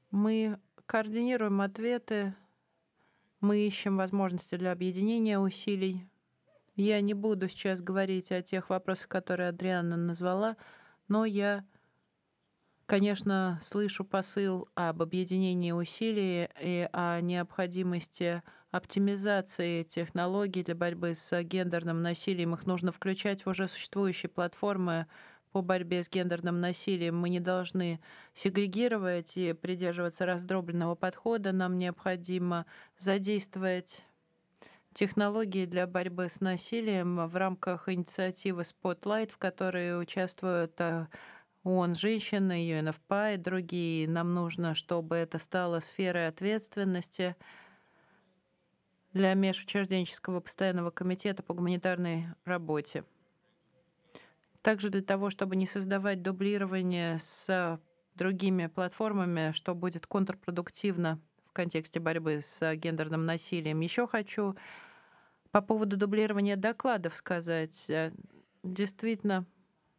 Мы координируем ответы, мы ищем возможности для объединения усилий. Я не буду сейчас говорить о тех вопросах, которые Адриана назвала, но я, конечно, слышу посыл об объединении усилий и о необходимости оптимизации технологий для борьбы с гендерным насилием. Их нужно включать в уже существующие платформы по борьбе с гендерным насилием. Мы не должны сегрегировать и придерживаться раздробленного подхода. Нам необходимо задействовать технологии для борьбы с насилием в рамках инициативы Spotlight, в которой участвуют ООН женщины, UNFPA и другие. Нам нужно, чтобы это стало сферой ответственности для Межучрежденческого постоянного комитета по гуманитарной работе. Также для того, чтобы не создавать дублирование с другими платформами, что будет контрпродуктивно в контексте борьбы с гендерным насилием. Еще хочу по поводу дублирования докладов сказать. Действительно,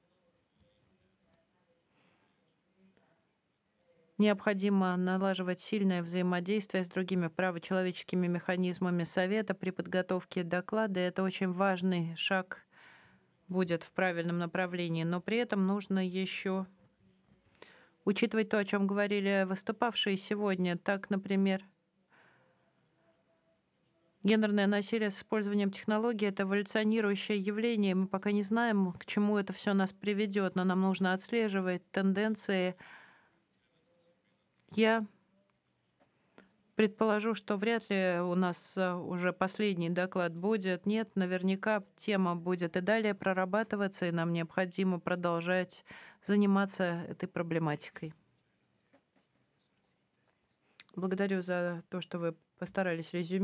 необходимо налаживать сильное взаимодействие с другими правочеловеческими механизмами Совета при подготовке доклада. Это очень важный шаг будет в правильном направлении, но при этом нужно еще учитывать то, о чем говорили выступавшие сегодня. Так, например, гендерное насилие с использованием технологий — это эволюционирующее явление. Мы пока не знаем, к чему это все нас приведет, но нам нужно отслеживать тенденции. Я предположу, что вряд ли у нас уже последний доклад будет. Нет, наверняка тема будет и далее прорабатываться, и нам необходимо продолжать заниматься этой проблематикой. Благодарю за то, что вы постарались резюмировать.